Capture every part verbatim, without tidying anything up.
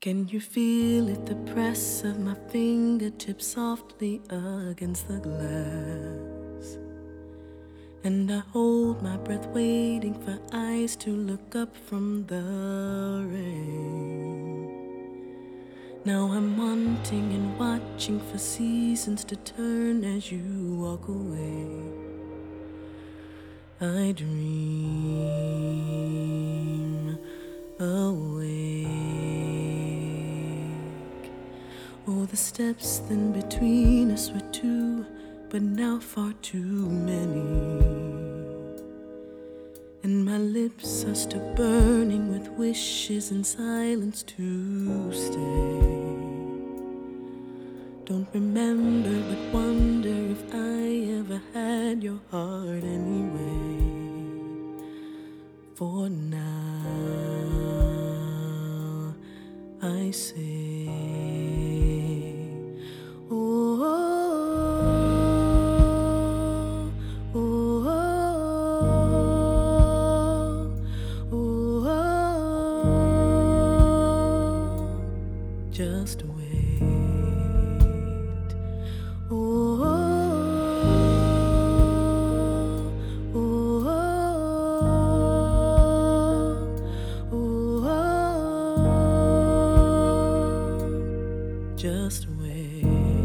Can you feel it, the press of my fingertips softly against the glass? And I hold my breath waiting for eyes to look up from the rain. Now I'm wanting and watching for seasons to turn as you walk away. I dream awake. Oh, the steps then between us were two, but now far too many. And my lips are still burning with wishes and silence to stay. Don't remember but wonder if I ever had your heart anyway. For now I say, oh, oh, oh, oh, oh, just wait. Oh, oh, oh, oh, oh, just wait.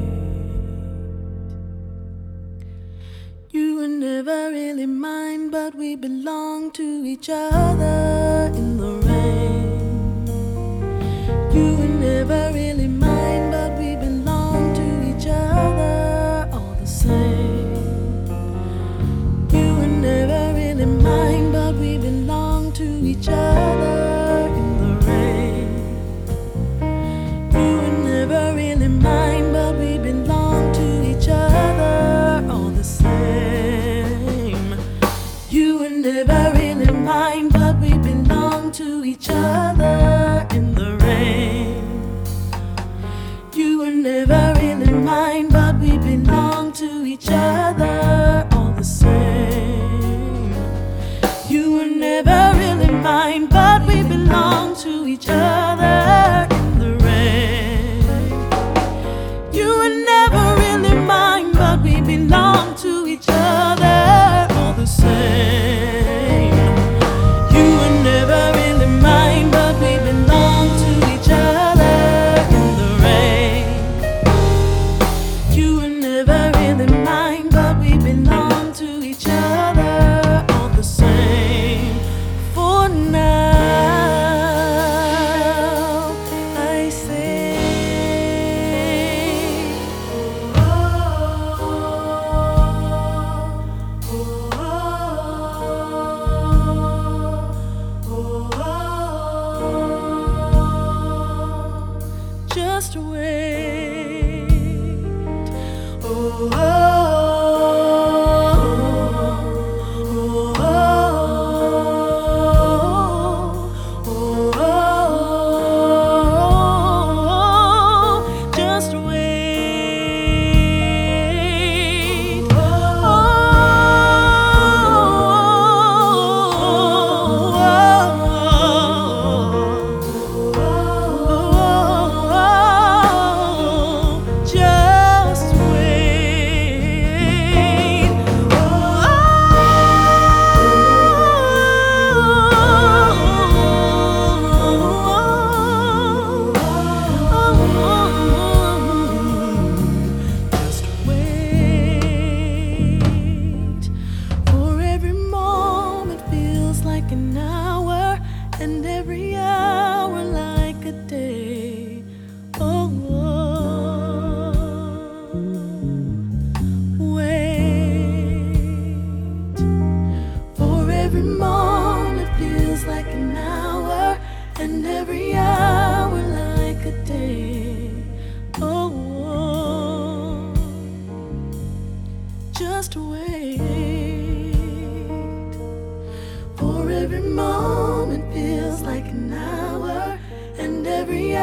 You were never really mine, but we belong to each other in the rain. You were never really mine, but we belong to each other all the same. You were never really mine, but we belong to each other in the rain. You were never really mine, but we belong to each other all the same. You were never really mine, but we belong to each other in the rain. You were never really mine, but we belong to each other all the same. You were never really mine, but we belong to each other in the rain. You were never really mine, but we belong to each other all the same. You were never really mine, but we belong to each other in the rain. You were never really mine, but we belong to each other all the same. For now I say, oh, oh, oh, oh, just wait. Oh, oh, oh, oh, oh, just wait. Oh, just wait. Just wait. For every moment feels like an hour, and every hour like a day. Oh, wait. For every moment feels like an hour, and every hour like a day. Oh, just wait. For every moment feels like an hour, and every